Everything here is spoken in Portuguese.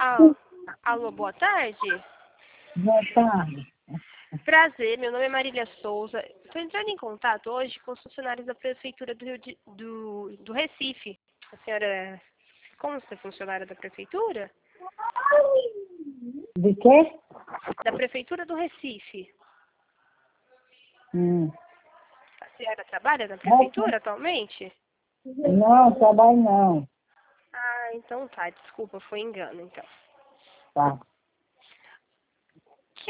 Alô, boa tarde. Boa tarde. Prazer, meu nome é Marília Souza. Estou entrando em contato hoje com os funcionários da Prefeitura do Recife. A senhora consta funcionária da Prefeitura? De quê? Da Prefeitura do Recife. Hum. A senhora trabalha na Prefeitura atualmente? Não, trabalho não. Ah, então tá. Desculpa, foi engano, então. Tá.